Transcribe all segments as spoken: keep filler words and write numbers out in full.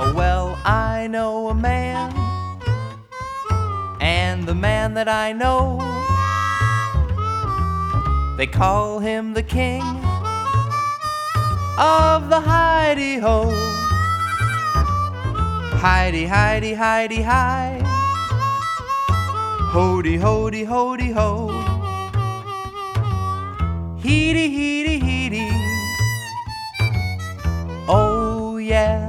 Oh, well, I know a man, and the man that I know, they call him the king of the hidey-ho. Hidey, hidey, hidey, hi. Hody, hody, hody, ho. Heedy, heedy, heedy. Oh, yeah.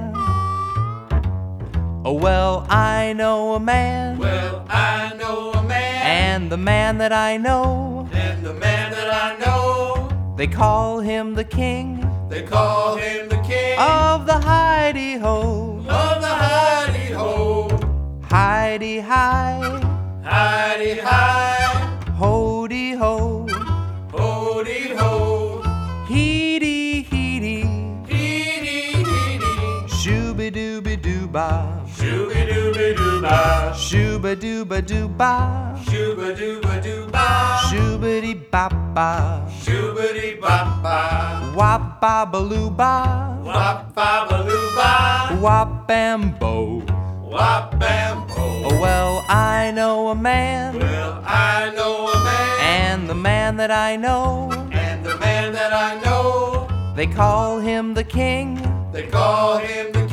Oh, well, I know a man. Well, I know a man. And the man that I know, And the man that I know, they call him the king they call him the king of the hidey-ho. of the hidey-ho. Hidey, hi. Hidey-hi, Hody-ho. hody-ho. Heedy, heedy. Heedy-heedy, Shooby-dooby-doo-ba. shooby-dooby-dooba, Shooba-dooba-doo-ba. shooba-dooba-dooba, Shoobity-bop-ba. shoobity-bop-ba, Wop-ba-ba-loo-ba. wop-ba-ba-loo-ba, Wop-bam-bo. wop-bam-bo. Oh, well, I know a man, Well, I know a man, and the man that I know, and the man that I know, they call him the king they call him the